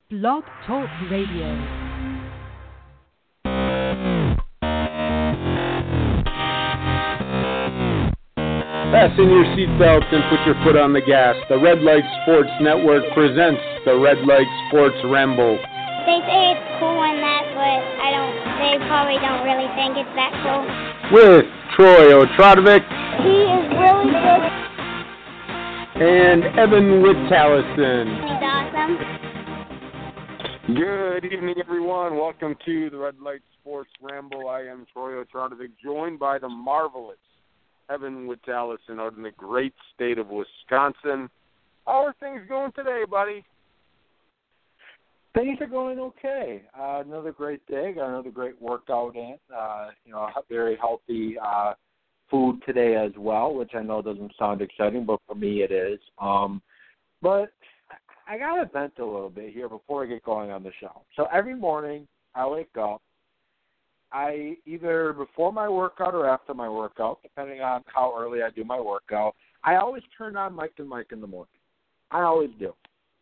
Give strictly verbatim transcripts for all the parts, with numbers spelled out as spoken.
Blog Talk Radio. Fasten your seatbelts and put your foot on the gas. The Red Light Sports Network presents the Red Light Sports Ramble. They say it's cool and that, but I don't. They probably don't really think it's that cool. With Troy Otradovic. He is really good. And Evan Wittallison. He's awesome. Good evening, everyone. Welcome to the Red Light Sports Ramble. I am Troy Otradovic, joined by the marvelous Evan Wittallison out in the great state of Wisconsin. How are things going today, buddy? Things are going okay. Uh, another great day. Got another great workout in. Uh, you know, very healthy uh, food today as well, which I know doesn't sound exciting, but for me it is. Um, but I got to vent a little bit here before I get going on the show. So every morning I wake up. I either before my workout or after my workout, depending on how early I do my workout, I always turn on Mike and Mike in the morning. I always do.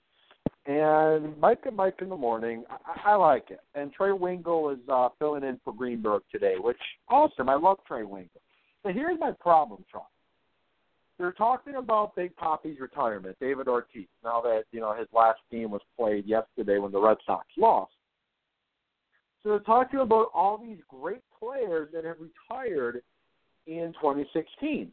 And Mike and Mike in the morning, I, I like it. And Trey Wingo is uh, filling in for Greenberg today, which awesome. I love Trey Wingo. So here's my problem, Troy. They're talking about Big Papi's retirement, David Ortiz. Now that you know his last game was played yesterday when the Red Sox lost. So they're talking about all these great players that have retired in twenty sixteen.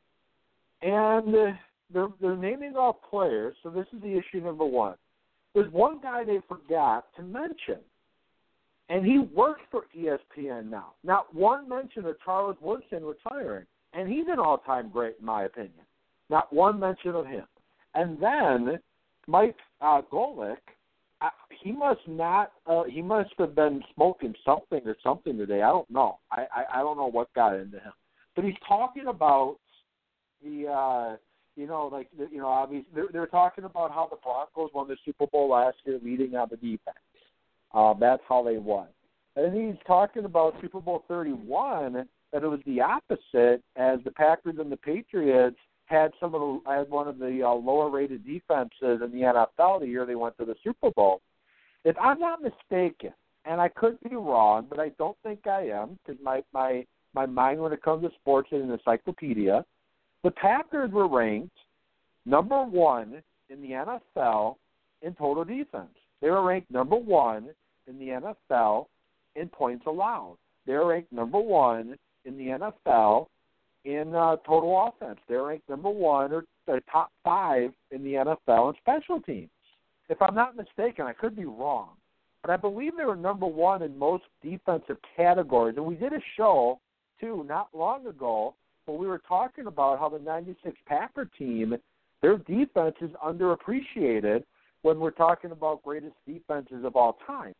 And they're, they're naming off players, so this is the issue number one. There's one guy they forgot to mention, and he works for E S P N now. Not one mention of Charles Woodson retiring, and he's an all-time great in my opinion. Not one mention of him. And then Mike uh, Golick, I, he must not. Uh, he must have been smoking something or something today. I don't know. I, I, I don't know what got into him. But he's talking about the, uh, you know, like the, you know, obviously they're, they're talking about how the Broncos won the Super Bowl last year, leading on the defense. Uh, that's how they won. And he's talking about Super Bowl thirty-one, that it was the opposite, as the Packers and the Patriots had some of the, had one of the uh, lower-rated defenses in the N F L the year they went to the Super Bowl. If I'm not mistaken, and I could be wrong, but I don't think I am, because my, my, my mind when it comes to sports is an encyclopedia, the Packers were ranked number one in the N F L in total defense. They were ranked number one in the N F L in points allowed. They were ranked number one in the N F L in uh, total offense. They're ranked number one or uh, top five in the N F L in special teams. If I'm not mistaken, I could be wrong, but I believe they were number one in most defensive categories. And we did a show, too, not long ago, where we were talking about how the ninety-six Packer team, their defense is underappreciated when we're talking about greatest defenses of all time.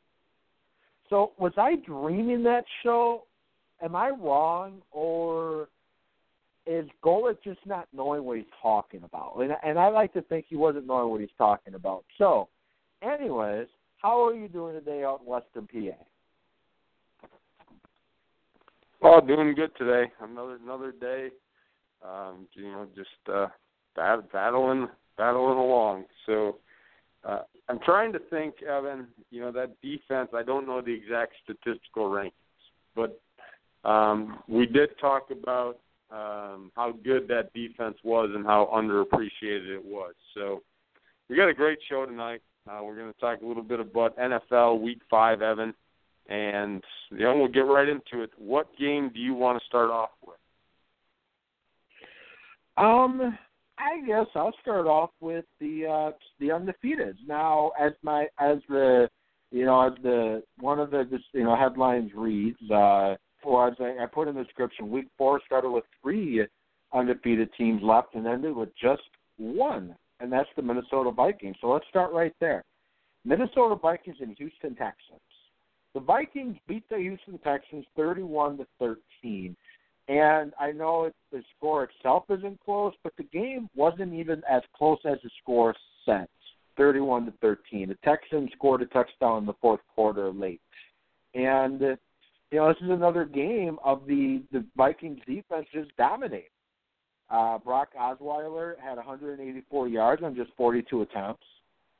So was I dreaming that show? Am I wrong, or is Golick just not knowing what he's talking about? And, and I like to think he wasn't knowing what he's talking about. So, anyways, how are you doing today out in Western P A? Oh, doing good today. Another another day. Um, you know, just uh, bat, battling battling along. So uh, I'm trying to think, Evan. You know, that defense. I don't know the exact statistical rankings, but um, we did talk about um, how good that defense was and how underappreciated it was. So we got a great show tonight. Uh, we're going to talk a little bit about N F L Week Five, Evan. And, you know, we'll get right into it. What game do you want to start off with? Um, I guess I'll start off with the uh, the undefeated. Now, as my as the you know as the one of the you know headlines reads, uh, or as I, I put in the description, Week Four started with three undefeated teams left and ended with just one, and that's the Minnesota Vikings. So let's start right there. Minnesota Vikings and Houston Texans. The Vikings beat the Houston Texans thirty-one to thirteen, and I know it, the score itself isn't close, but the game wasn't even as close as the score said, thirty-one to thirteen. The Texans scored a touchdown in the fourth quarter late, and uh, you know this is another game of the the Vikings defense just dominating. Uh, Brock Osweiler had one hundred eighty-four yards on just forty-two attempts.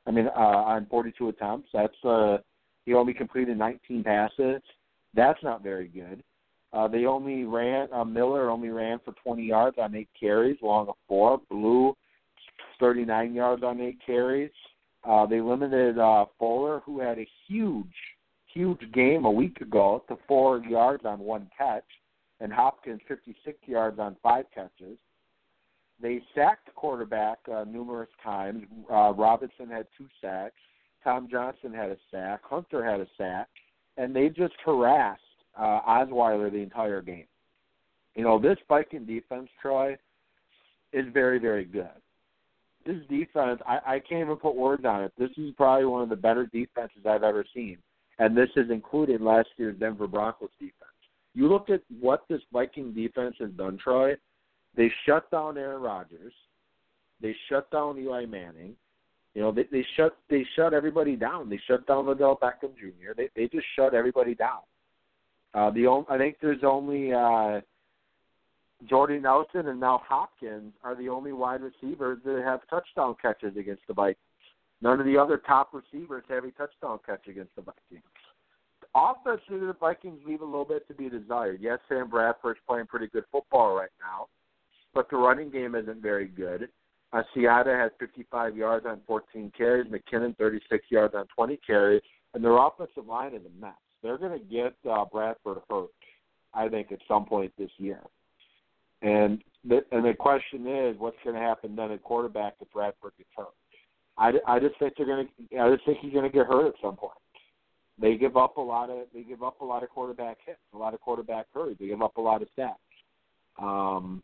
I mean, uh, on forty-two attempts. That's uh, he only completed nineteen passes. That's not very good. Uh, they only ran, uh, Miller only ran for twenty yards on eight carries, along of four. Blue, thirty-nine yards on eight carries. Uh, they limited uh, Fuller, who had a huge, huge game a week ago, to four yards on one catch, and Hopkins fifty-six yards on five catches. They sacked the quarterback uh, numerous times. Uh, Robinson had two sacks. Tom Johnson had a sack. Hunter had a sack. And they just harassed uh, Osweiler the entire game. You know, this Viking defense, Troy, is very, very good. This defense, I, I can't even put words on it. This is probably one of the better defenses I've ever seen. And this is included last year's Denver Broncos defense. You look at what this Viking defense has done, Troy. They shut down Aaron Rodgers. They shut down Eli Manning. You know, they, they shut they shut everybody down. They shut down Odell Beckham Junior They they just shut everybody down. Uh, the only, I think there's only uh, Jordy Nelson and now Hopkins are the only wide receivers that have touchdown catches against the Vikings. None of the other top receivers have a touchdown catch against the Vikings. Offensively, the Vikings leave a little bit to be desired. Yes, Sam Bradford's playing pretty good football right now, but the running game isn't very good. Uh, Seattle has fifty-five yards on fourteen carries, McKinnon thirty-six yards on twenty carries, and their offensive line is a mess. They're going to get uh, Bradford hurt, I think, at some point this year. And the, and the question is, what's going to happen then at quarterback if Bradford gets hurt? I, I just think they're going to. I just think he's going to get hurt at some point. They give up a lot of. They give up a lot of quarterback hits, a lot of quarterback hurries. They give up a lot of sacks. Um,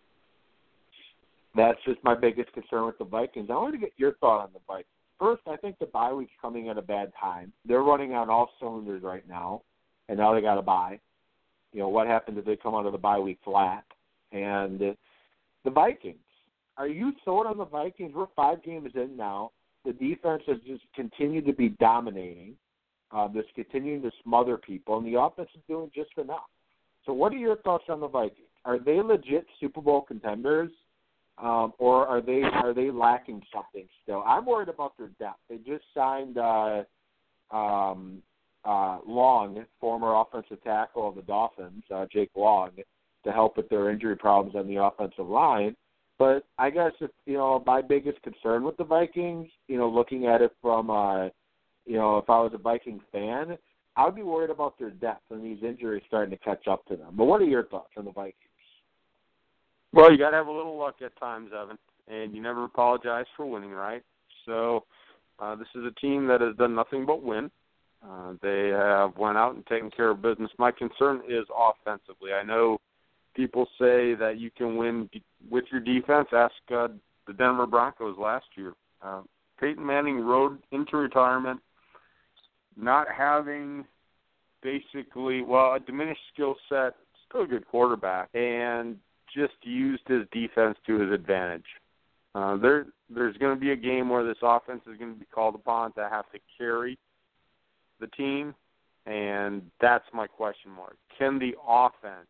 that's just my biggest concern with the Vikings. I want to get your thought on the Vikings. First, I think the bye week's coming at a bad time. They're running on all cylinders right now, and now they got a bye. You know, what happens if they come out of the bye week flat? And uh, the Vikings. Are you sold on the Vikings? We're five games in now. The defense has just continued to be dominating. Uh, just continuing to smother people, and the offense is doing just enough. So what are your thoughts on the Vikings? Are they legit Super Bowl contenders, um, or are they are they lacking something still? I'm worried about their depth. They just signed uh, um, uh, Long, former offensive tackle of the Dolphins, uh, Jake Long, to help with their injury problems on the offensive line. But I guess, if, you know, my biggest concern with the Vikings, you know, looking at it from uh, – you know, if I was a Viking fan, I would be worried about their depth and these injuries starting to catch up to them. But what are your thoughts on the Vikings? Well, you got to have a little luck at times, Evan, and you never apologize for winning, right? So uh, this is a team that has done nothing but win. Uh, they have went out and taken care of business. My concern is offensively. I know people say that you can win with your defense. Ask uh, the Denver Broncos last year. Uh, Peyton Manning rode into retirement, not having basically, well, a diminished skill set, still a good quarterback, and just used his defense to his advantage. Uh, there, there's going to be a game where this offense is going to be called upon to have to carry the team, and that's my question mark. Can the offense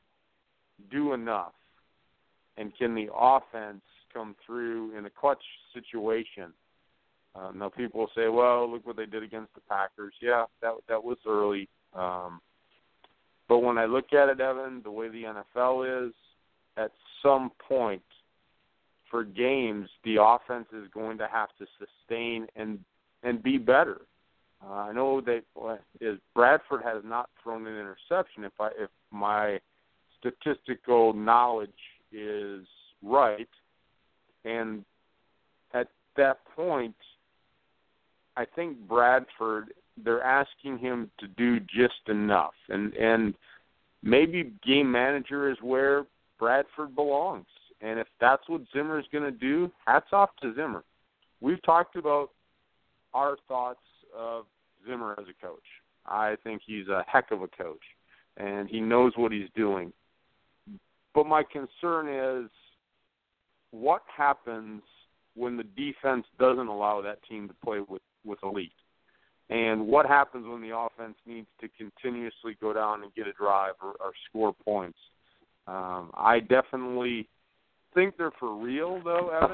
do enough, and can the offense come through in a clutch situation? Uh, now, people will say, well, look what they did against the Packers. Yeah, that that was early. Um, but when I look at it, Evan, the way the N F L is, at some point for games, the offense is going to have to sustain and and be better. Uh, I know that well, is Bradford has not thrown an interception. If I if my statistical knowledge is right, and at that point, I think Bradford, they're asking him to do just enough. And and maybe game manager is where Bradford belongs. And if that's what Zimmer is going to do, hats off to Zimmer. We've talked about our thoughts of Zimmer as a coach. I think he's a heck of a coach, and he knows what he's doing. But my concern is what happens when the defense doesn't allow that team to play with, with elite? And what happens when the offense needs to continuously go down and get a drive or, or score points? Um, I definitely think they're for real, though, Evan.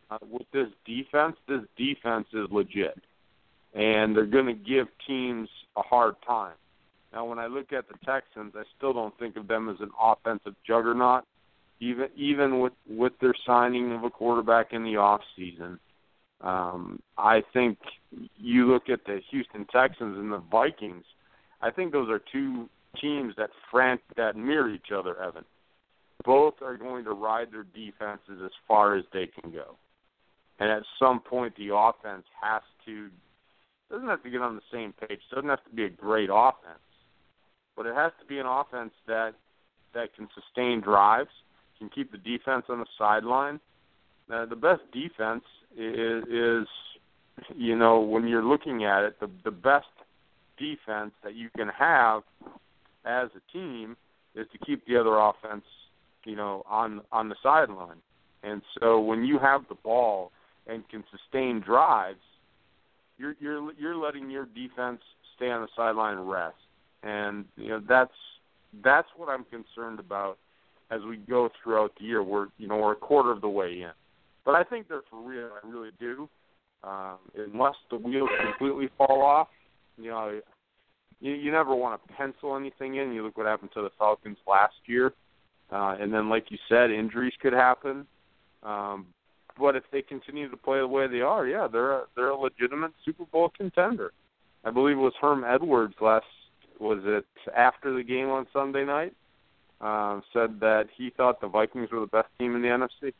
uh, with this defense, this defense is legit, and they're going to give teams a hard time. Now, when I look at the Texans, I still don't think of them as an offensive juggernaut, even even with, with their signing of a quarterback in the offseason. Um, I think you look at the Houston Texans and the Vikings, I think those are two teams that fran- that mirror each other, Evan. Both are going to ride their defenses as far as they can go. And at some point, the offense has to, doesn't have to get on the same page. It doesn't have to be a great offense. But it has to be an offense that, that can sustain drives, can keep the defense on the sideline. Now, the best defense is, is, you know, when you're looking at it, the, the best defense that you can have as a team is to keep the other offense, you know, on on the sideline. And so when you have the ball and can sustain drives, you're you're you're letting your defense stay on the sideline and rest. And you know that's that's what I'm concerned about as we go throughout the year. We're you know we're a quarter of the way in, but I think they're for real. I really do. Um, unless the wheels completely fall off, you know, you, you never want to pencil anything in. You look what happened to the Falcons last year. Uh, and then, like you said, injuries could happen. Um, but if they continue to play the way they are, yeah, they're a, they're a legitimate Super Bowl contender. I believe it was Herm Edwards last, was it after the game on Sunday night, um, said that he thought the Vikings were the best team in the N F C.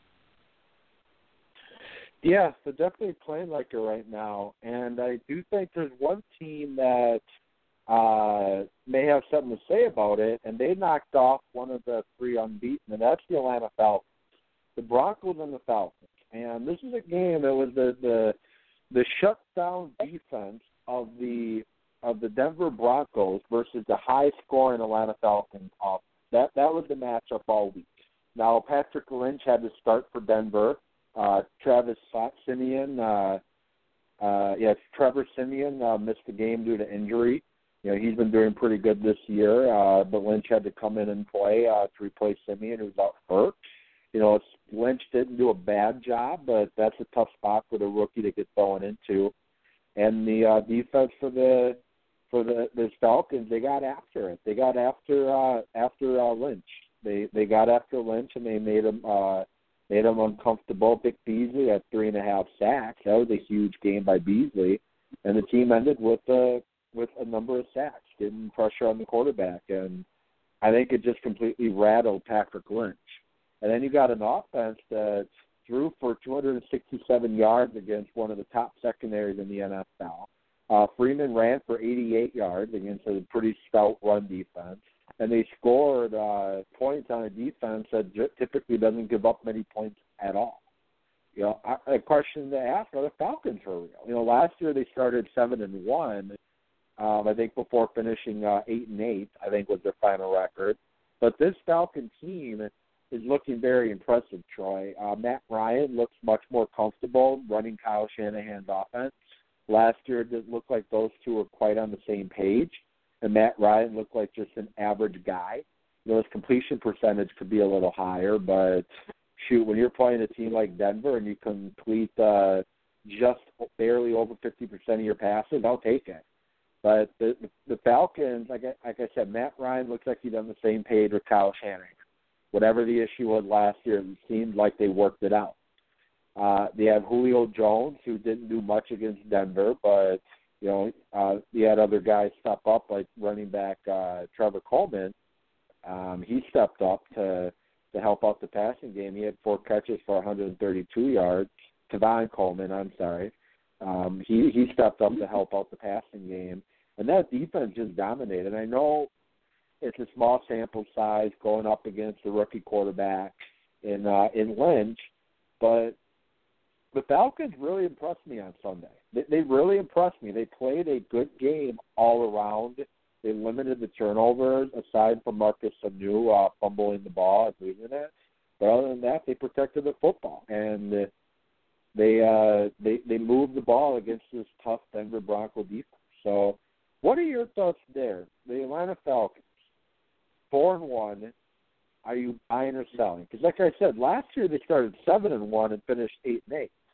Yeah, they're definitely playing like it right now. And I do think there's one team that Uh, may have something to say about it, and they knocked off one of the three unbeaten, and that's the Atlanta Falcons, the Broncos and the Falcons. And this is a game that was the the, the shutdown defense of the of the Denver Broncos versus the high-scoring Atlanta Falcons. Off that that was the matchup all week. Now Patrick Lynch had to start for Denver. Uh, Travis Simeon, uh, uh, yes, Trevor Simeon uh, missed the game due to injury. You know, he's been doing pretty good this year, uh, but Lynch had to come in and play uh, to replace Simeon, who's out hurt. You know, it's, Lynch didn't do a bad job, but that's a tough spot for the rookie to get thrown into. And the uh, defense for the for the, the Falcons, they got after it. They got after uh, after uh, Lynch. They they got after Lynch and they made him uh, made him uncomfortable. Vic Beasley had three and a half sacks. That was a huge game by Beasley, and the team ended with a with a number of sacks, getting pressure on the quarterback. And I think it just completely rattled Patrick Lynch. And then you got an offense that threw for two hundred sixty-seven yards against one of the top secondaries in the N F L. Uh, Freeman ran for eighty-eight yards against a pretty stout run defense. And they scored uh, points on a defense that typically doesn't give up many points at all. You know, I, a question to ask, are the Falcons for real? You know, last year they started seven and one. Um, I think before finishing uh, eight and eight, I think was their final record. But this Falcon team is looking very impressive, Troy. Uh, Matt Ryan looks much more comfortable running Kyle Shanahan's offense. Last year, it didn't look like those two were quite on the same page, and Matt Ryan looked like just an average guy. You know, his completion percentage could be a little higher, but shoot, when you're playing a team like Denver and you complete uh, just barely over fifty percent of your passes, I'll take it. But the the Falcons, like I, like I said, Matt Ryan looks like he's on the same page with Kyle Shanahan. Whatever the issue was last year, it seemed like they worked it out. Uh, they have Julio Jones, who didn't do much against Denver, but you know uh, he had other guys step up, like running back uh, Trevor Coleman. Um, he stepped up to to help out the passing game. He had four catches for one hundred thirty-two yards. Tavon Coleman, I'm sorry. Um, he, he stepped up to help out the passing game. And that defense just dominated. I know it's a small sample size going up against a rookie quarterback in uh, in Lynch, but the Falcons really impressed me on Sunday. They, they really impressed me. They played a good game all around. They limited the turnovers, aside from Marcus Sanu uh, fumbling the ball and losing it. But other than that, they protected the football. And uh, They uh they they moved the ball against this tough Denver Bronco defense. So, what are your thoughts there? The Atlanta Falcons, four and one. Are you buying or selling? Because, like I said, last year they started seven and one and finished eight and eight.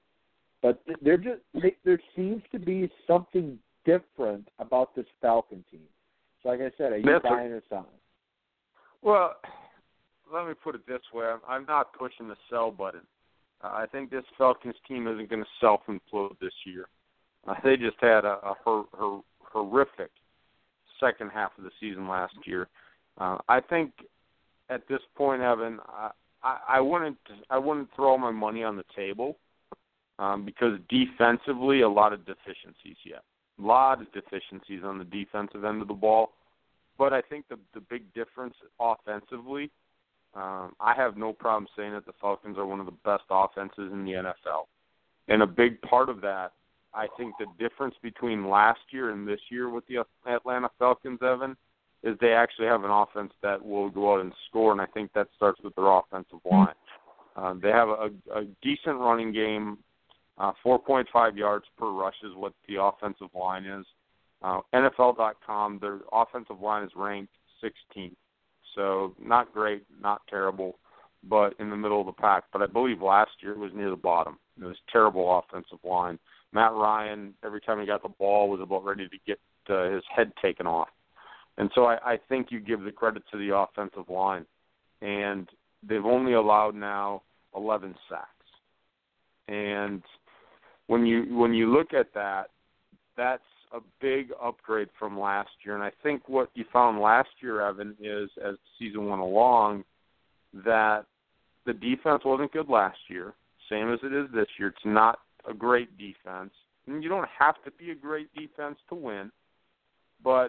But there just they, there seems to be something different about this Falcon team. So, like I said, are you That's buying a, or selling? Well, let me put it this way: I'm, I'm not pushing the sell button. Uh, I think this Falcons team isn't going to self-implode this year. Uh, they just had a, a her, her, horrific second half of the season last year. Uh, I think at this point, Evan, I, I, I wouldn't I wouldn't throw my money on the table um, because defensively, a lot of deficiencies yet. A lot of deficiencies on the defensive end of the ball. But I think the the big difference offensively, um, I have no problem saying that the Falcons are one of the best offenses in the N F L. And a big part of that, I think the difference between last year and this year with the Atlanta Falcons, Evan, is they actually have an offense that will go out and score, and I think that starts with their offensive line. Uh, they have a, a decent running game. Uh, four point five yards per rush is what the offensive line is. Uh, N F L dot com, their offensive line is ranked sixteenth. So not great, not terrible, but in the middle of the pack. But I believe last year it was near the bottom. It was terrible offensive line. Matt Ryan, every time he got the ball, was about ready to get uh, his head taken off. And so I, I think you give the credit to the offensive line. And they've only allowed now eleven sacks. And when you when you look at that, that's a big upgrade from last year. And I think what you found last year, Evan, is as the season went along, that the defense wasn't good last year, same as it is this year. It's not a great defense. And you don't have to be a great defense to win, but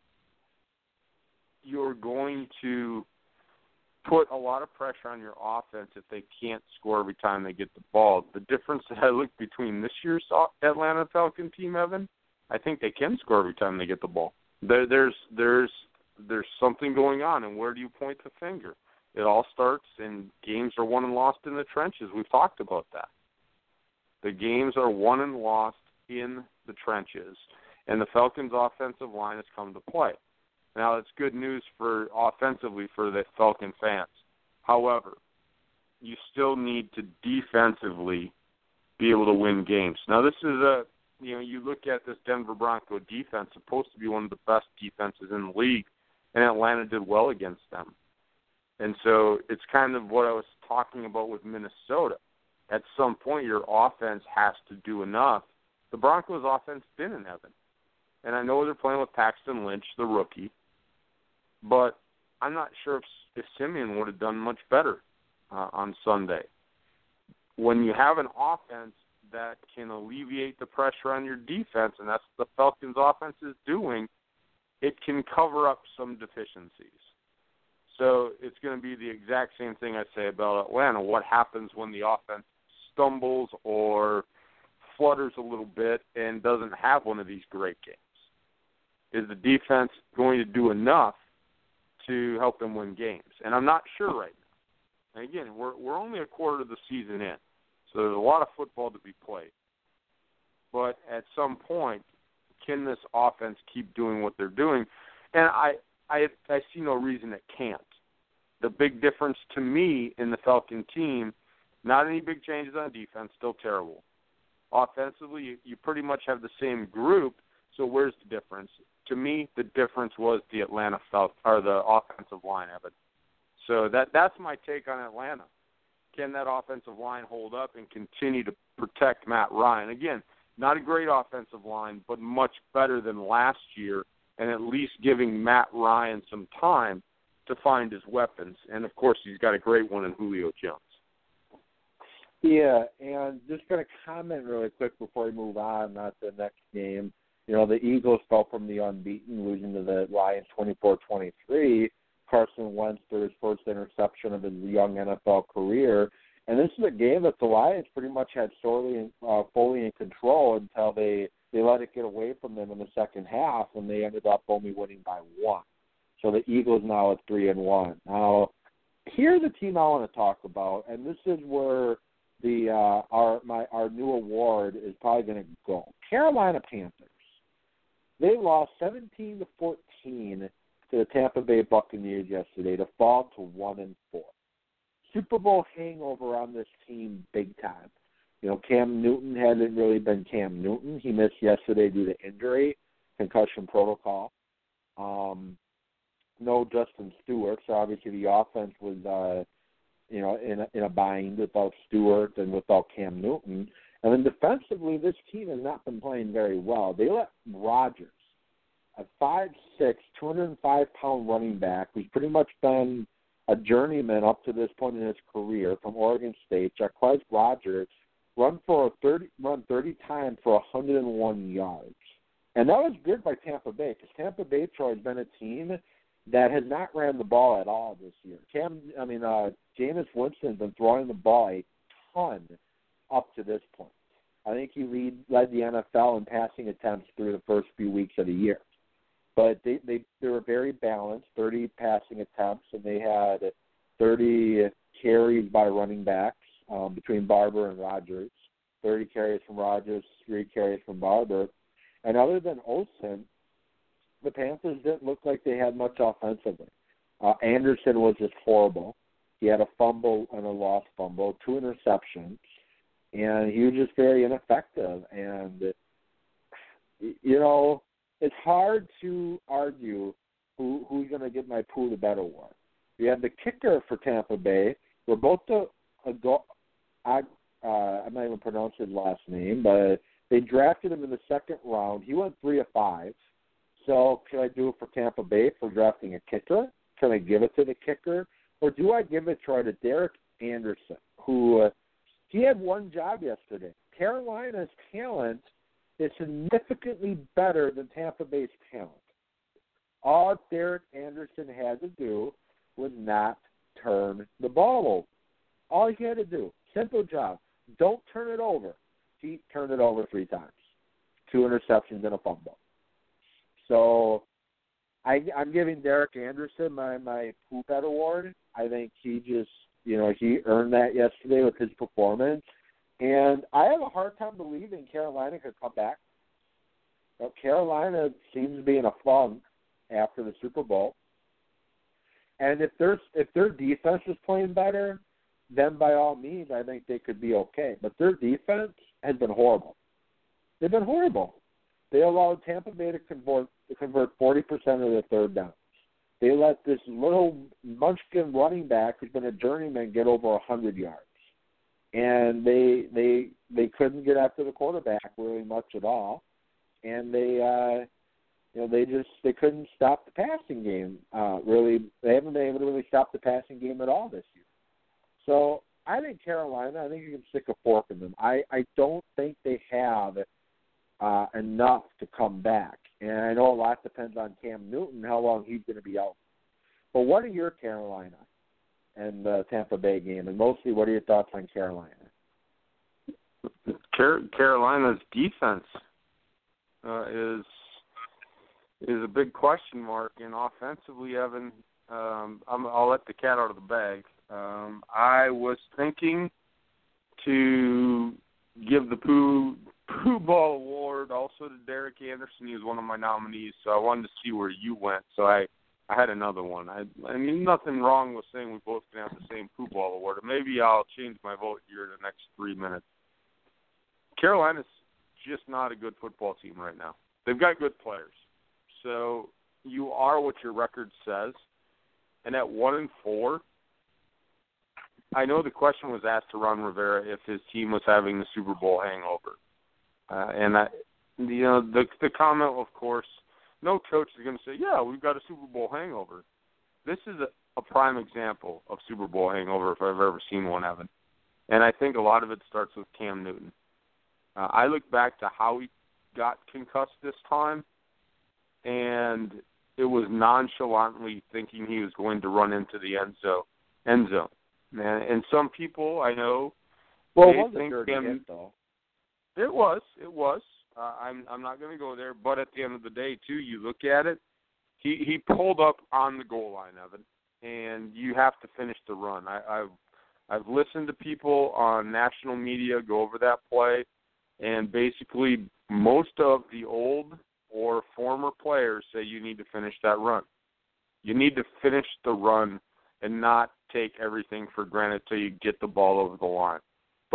you're going to put a lot of pressure on your offense if they can't score every time they get the ball. The difference that I look between this year's Atlanta Falcon team, Evan, I think they can score every time they get the ball. There, there's there's there's something going on, and where do you point the finger? It all starts, and games are won and lost in the trenches. We've talked about that. The games are won and lost in the trenches, and the Falcons' offensive line has come to play. Now, it's good news for offensively for the Falcon fans. However, you still need to defensively be able to win games. Now, this is a, you know, you look at this Denver Bronco defense, supposed to be one of the best defenses in the league, and Atlanta did well against them. And so it's kind of what I was talking about with Minnesota. At some point, your offense has to do enough. The Broncos' offense didn't, Evan. And I know they're playing with Paxton Lynch, the rookie, but I'm not sure if, if Simeon would have done much better uh, on Sunday. When you have an offense that can alleviate the pressure on your defense, and that's what the Falcons' offense is doing, it can cover up some deficiencies. So it's going to be the exact same thing I say about Atlanta. What happens when the offense stumbles or flutters a little bit and doesn't have one of these great games? Is the defense going to do enough to help them win games? And I'm not sure right now. And again, we're we're only a quarter of the season in, so there's a lot of football to be played. But at some point, can this offense keep doing what they're doing? And I, I, I see no reason it can't. The big difference to me in the Falcon team, not any big changes on defense, still terrible. Offensively, you, you pretty much have the same group, so where's the difference? To me, the difference was the Atlanta Falcons, or the offensive line, Evan. So that that's my take on Atlanta. Can that offensive line hold up and continue to protect Matt Ryan? Again, not a great offensive line, but much better than last year, and at least giving Matt Ryan some time to find his weapons. And, of course, he's got a great one in Julio Jones. Yeah, and just going to comment really quick before we move on, not the next game. You know, the Eagles fell from the unbeaten, losing to the Lions twenty-four twenty-three. Carson Wentz threw his first interception of his young N F L career. And this is a game that the Lions pretty much had sorely, uh, fully in control until they, they let it get away from them in the second half, and they ended up only winning by one. So the Eagles now at three and one. Now, here's a team I want to talk about, and this is where the uh, our my our new award is probably going to go. Carolina Panthers. They lost seventeen to fourteen to the Tampa Bay Buccaneers yesterday to fall to one and four. Super Bowl hangover on this team big time. You know, Cam Newton hasn't really been Cam Newton. He missed yesterday due to injury, concussion protocol. Um, no Justin Stewart, so obviously the offense was, uh, you know, in a, in a bind without Stewart and without Cam Newton. And then defensively, this team has not been playing very well. They let Rodgers, a five six, two hundred five pound running back who's pretty much been a journeyman up to this point in his career from Oregon State, Jacquizz Rodgers, run for a thirty run thirty times for one hundred one yards. And that was good by Tampa Bay, because Tampa Bay, Troy, has been a team that has not ran the ball at all this year. Cam, I mean, uh, Jameis Winston's been throwing the ball a ton up to this point. I think he lead, led the N F L in passing attempts through the first few weeks of the year. But they, they, they were very balanced, thirty passing attempts, and they had thirty carries by running backs um, between Barber and Rodgers, thirty carries from Rodgers, three carries from Barber. And other than Olsen, the Panthers didn't look like they had much offensively. Uh, Anderson was just horrible. He had a fumble and a lost fumble, two interceptions, and he was just very ineffective. And, you know, it's hard to argue who who's going to get my Pooh the Bet award. You have the kicker for Tampa Bay. We're both the uh, I'm not even pronounce his last name, but they drafted him in the second round. He went three of five. So can I do it for Tampa Bay for drafting a kicker? Can I give it to the kicker? Or do I give it try to Derek Anderson, who uh, he had one job yesterday. Carolina's talent is significantly better than Tampa Bay's talent. All Derek Anderson had to do was not turn the ball over. All he had to do, simple job, don't turn it over. He turned it over three times, two interceptions and a fumble. So I, I'm giving Derek Anderson my, my Pooh Bet award. I think he just, you know, he earned that yesterday with his performance. And I have a hard time believing Carolina could come back. But Carolina seems to be in a funk after the Super Bowl. And if their if their defense is playing better, then by all means, I think they could be okay. But their defense has been horrible. They've been horrible. They allowed Tampa Bay to convert to convert forty percent of their third downs. They let this little munchkin running back who's been a journeyman get over one hundred yards. And they they they couldn't get after the quarterback really much at all. And they uh, you know, they just they couldn't stop the passing game. Uh, really, they haven't been able to really stop the passing game at all this year. So I think Carolina, I think you can stick a fork in them. I, I don't think they have uh, enough to come back. And I know a lot depends on Cam Newton, how long he's going to be out. But what are your Carolina and the Tampa Bay game? And mostly, what are your thoughts on Carolina? Car- Carolina's defense uh, is is a big question mark. And offensively, Evan, um, I'm, I'll let the cat out of the bag. Um, I was thinking to give the Pooh, Pooh Ball Award also to Derek Anderson. He was one of my nominees, so I wanted to see where you went. So I, I had another one. I, I mean, nothing wrong with saying we both can have the same Pooh Ball Award. Maybe I'll change my vote here in the next three minutes. Carolina's just not a good football team right now. They've got good players. So you are what your record says. And at one and four, I know the question was asked to Ron Rivera if his team was having the Super Bowl hangover. Uh, and, I, you know, the the comment, of course, no coach is going to say, yeah, we've got a Super Bowl hangover. This is a, a prime example of Super Bowl hangover if I've ever seen one, Evan. And I think a lot of it starts with Cam Newton. Uh, I look back to how he got concussed this time, and it was nonchalantly thinking he was going to run into the end zone. End zone. Man, and some people I know, well, they it was think a dirty him, hit, though. It was, it was. Uh, I'm, I'm not going to go there, but at the end of the day, too, you look at it. He, he pulled up on the goal line, Evan, and you have to finish the run. I, I've, I've listened to people on national media go over that play, and basically most of the old or former players say you need to finish that run. You need to finish the run and not take everything for granted till you get the ball over the line.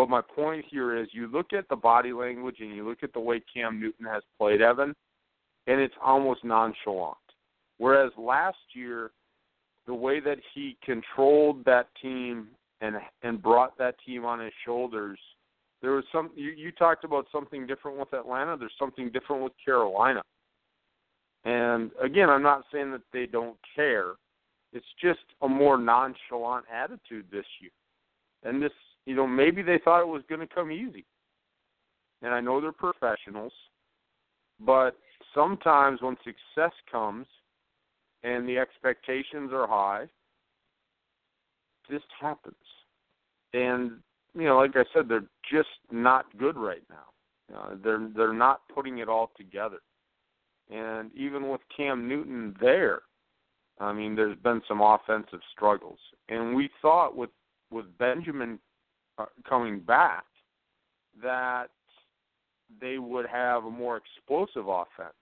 But my point here is you look at the body language and you look at the way Cam Newton has played, Evan, and it's almost nonchalant. Whereas last year, the way that he controlled that team and and brought that team on his shoulders, there was some. You, you talked about something different with Atlanta. There's something different with Carolina. And again, I'm not saying that they don't care. It's just a more nonchalant attitude this year. And this, you know, maybe they thought it was going to come easy. And I know they're professionals, but sometimes when success comes and the expectations are high, this happens. And, you know, like I said, they're just not good right now. You know, they're they're not putting it all together. And even with Cam Newton there, I mean, there's been some offensive struggles. And we thought with, with Benjamin uh, coming back that they would have a more explosive offense.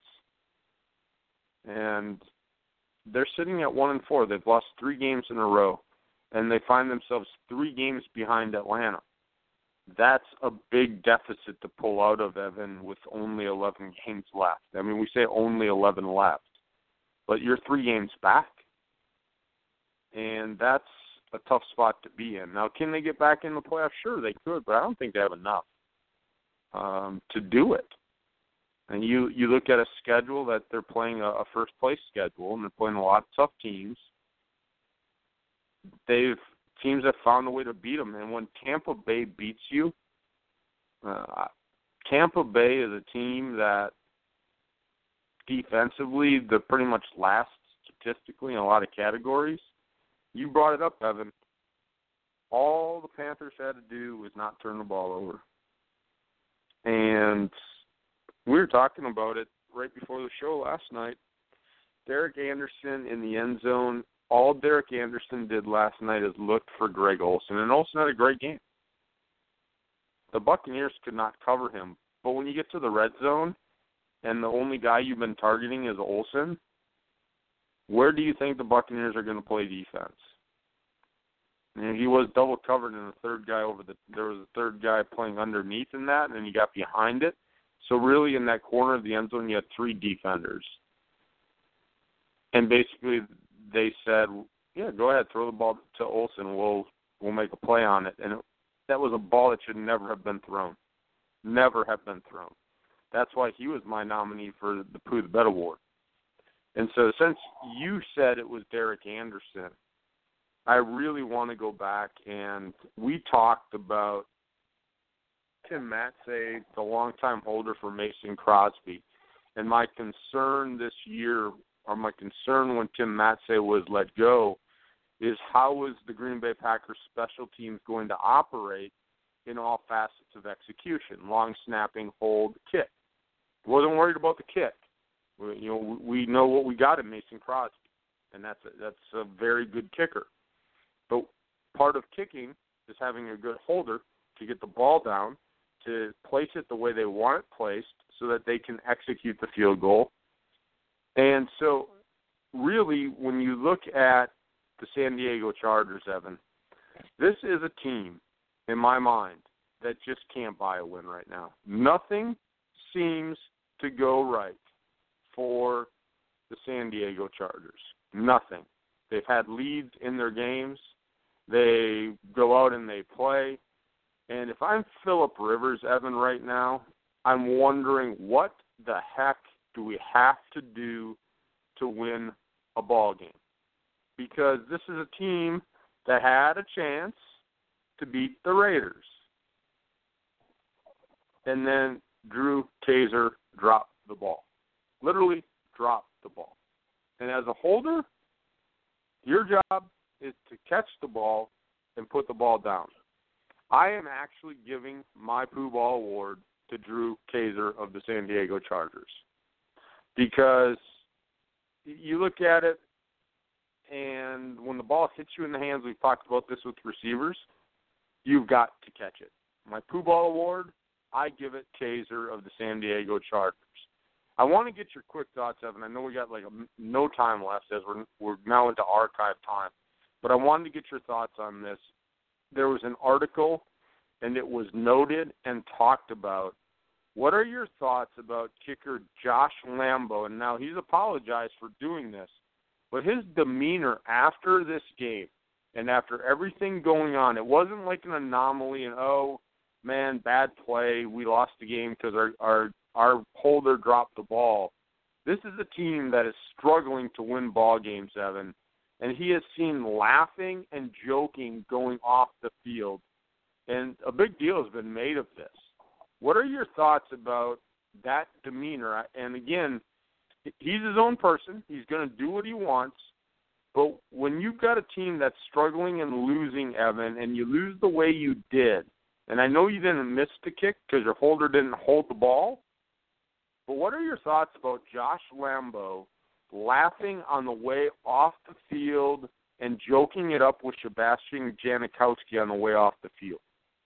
And they're sitting at one and four. They've lost three games in a row, and they find themselves three games behind Atlanta. That's a big deficit to pull out of, Evan, with only eleven games left. I mean, we say only eleven left, but you're three games back, and that's a tough spot to be in. Now, can they get back in the playoffs? Sure, they could, but I don't think they have enough um, to do it. And you, you look at a schedule that they're playing a, a first-place schedule, and they're playing a lot of tough teams. They've teams have found a way to beat them. And when Tampa Bay beats you, uh, Tampa Bay is a team that defensively, they're pretty much last statistically in a lot of categories. You brought it up, Evan. All the Panthers had to do was not turn the ball over. And we were talking about it right before the show last night. Derek Anderson in the end zone. All Derek Anderson did last night is look for Greg Olsen, and Olsen had a great game. The Buccaneers could not cover him, but when you get to the red zone and the only guy you've been targeting is Olsen, where do you think the Buccaneers are going to play defense? And he was double covered, and the third guy over the there was a third guy playing underneath in that, and then he got behind it. So really, in that corner of the end zone, you had three defenders, and basically they said, yeah, go ahead, throw the ball to Olsen. We'll we'll make a play on it. And it, that was a ball that should never have been thrown. Never have been thrown. That's why he was my nominee for the Pooh the Bet Award. And so since you said it was Derek Anderson, I really want to go back, and we talked about Tim Matsay, the longtime holder for Mason Crosby. And my concern this year, or my concern when Tim Matsay was let go, is how is the Green Bay Packers special teams going to operate in all facets of execution, long snapping, hold, kick. Wasn't worried about the kick. We, you know, we know what we got in Mason Crosby, and that's a, that's a very good kicker. But part of kicking is having a good holder to get the ball down, to place it the way they want it placed so that they can execute the field goal. And so, really, when you look at the San Diego Chargers, Evan, this is a team, in my mind, that just can't buy a win right now. Nothing seems to go right for the San Diego Chargers. Nothing. They've had leads in their games. They go out and they play. And if I'm Phillip Rivers, Evan, right now, I'm wondering what the heck do we have to do to win a ball game? Because this is a team that had a chance to beat the Raiders. And then Drew Kaiser dropped the ball. Literally dropped the ball. And as a holder, your job is to catch the ball and put the ball down. I am actually giving my Pooh Ball Award to Drew Kaiser of the San Diego Chargers. Because you look at it, and when the ball hits you in the hands, we've talked about this with receivers, you've got to catch it. My Pooh Ball Award, I give it Kaiser of the San Diego Chargers. I want to get your quick thoughts, Evan. I know we got like a, no time left as we're, we're now into archive time. But I wanted to get your thoughts on this. There was an article and it was noted and talked about. What are your thoughts about kicker Josh Lambo? And now he's apologized for doing this, but his demeanor after this game and after everything going on, it wasn't like an anomaly and, oh, man, bad play, we lost the game because our, our, our holder dropped the ball. This is a team that is struggling to win ball games, Evan, and he is seen laughing and joking going off the field, and a big deal has been made of this. What are your thoughts about that demeanor? And again, he's his own person. He's going to do what he wants. But when you've got a team that's struggling and losing, Evan, and you lose the way you did, and I know you didn't miss the kick because your holder didn't hold the ball, but what are your thoughts about Josh Lambo laughing on the way off the field and joking it up with Sebastian Janikowski on the way off the field?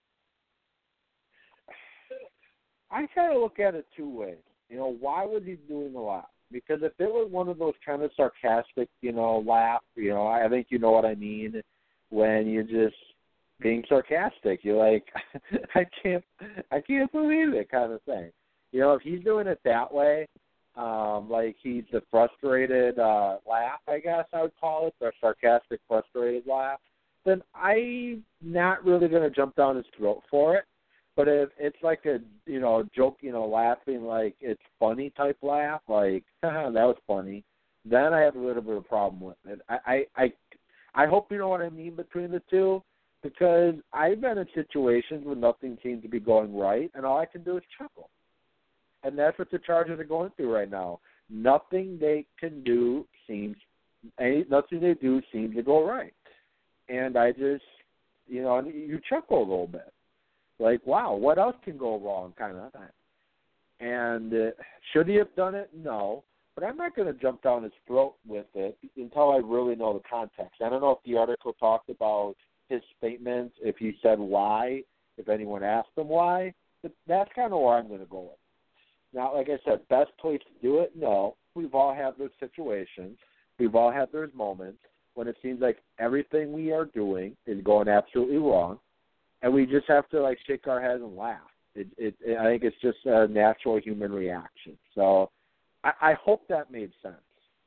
I kind of look at it two ways. You know, why was he doing a laugh? Because if it was one of those kind of sarcastic, you know, laugh, you know, I think you know what I mean, when you're just being sarcastic. You're like, I can't, I can't believe it, kind of thing. You know, if he's doing it that way, um, like he's the frustrated uh, laugh, I guess I would call it, the sarcastic, frustrated laugh, then I'm not really going to jump down his throat for it. But if it's like a, you know, joke, you know, laughing like it's funny type laugh, like, that was funny, then I have a little bit of a problem with it. I, I, I, I hope you know what I mean between the two, because I've been in situations where nothing seems to be going right, and all I can do is chuckle. And that's what the Chargers are going through right now. Nothing they can do seems, any, nothing they do seems to go right. And I just, you know, you chuckle a little bit. Like, wow, what else can go wrong kind of thing. And uh, should he have done it? No. But I'm not going to jump down his throat with it until I really know the context. I don't know if the article talked about his statements, if he said why, if anyone asked him why. But that's kind of where I'm going to go with. Now, like I said, best place to do it? No. We've all had those situations. We've all had those moments when it seems like everything we are doing is going absolutely wrong. And we just have to, like, shake our heads and laugh. It, it, it, I think it's just a natural human reaction. So I, I hope that made sense.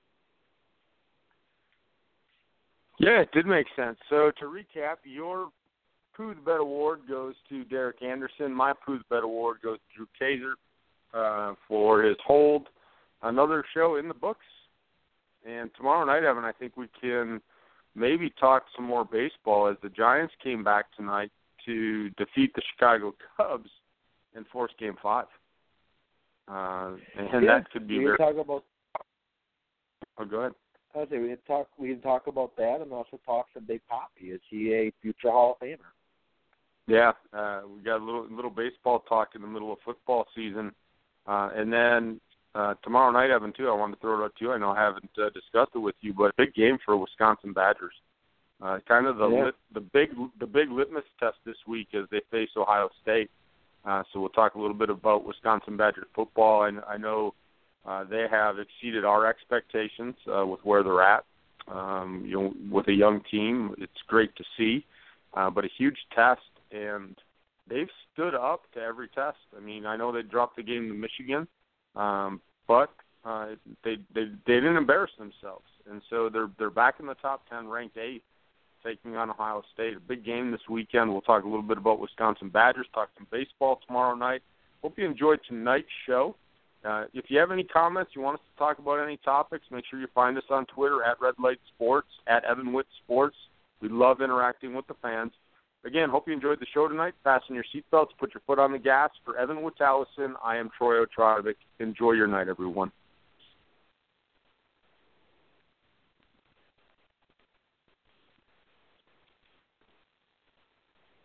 Yeah, it did make sense. So to recap, your Pooh the Bet Award goes to Derek Anderson. My Pooh the Bet Award goes to Drew Kaiser uh, for his hold. Another show in the books. And tomorrow night, Evan, I think we can maybe talk some more baseball as the Giants came back tonight to defeat the Chicago Cubs and force Game Five, uh, and yeah, that could be we very. Talk about, oh, go ahead. I was say we can talk. We can talk about that, and also talk to Big Papi. Is he a future Hall of Famer? Yeah, uh, we got a little little baseball talk in the middle of football season, uh, and then uh, tomorrow night, Evan, too. I wanted to throw it out to you. I know I haven't uh, discussed it with you, but a big game for Wisconsin Badgers. Uh, kind of the yeah. lit, the big the big litmus test this week as they face Ohio State. Uh, so we'll talk a little bit about Wisconsin Badgers football. And I know uh, they have exceeded our expectations uh, with where they're at. Um, you know, with a young team, it's great to see, uh, but a huge test, and they've stood up to every test. I mean, I know they dropped the game to Michigan, um, but uh, they they they didn't embarrass themselves, and so they're they're back in the top ten, ranked eighth, taking on Ohio State. A big game this weekend. We'll talk a little bit about Wisconsin Badgers, talk some baseball tomorrow night. Hope you enjoyed tonight's show. Uh, if you have any comments, you want us to talk about any topics, make sure you find us on Twitter at Red Light Sports, at Evan Witt Sports. We love interacting with the fans. Again, hope you enjoyed the show tonight. Fasten your seatbelts, put your foot on the gas. For Evan Witt Allison, I am Troy Otradovic. Enjoy your night, everyone.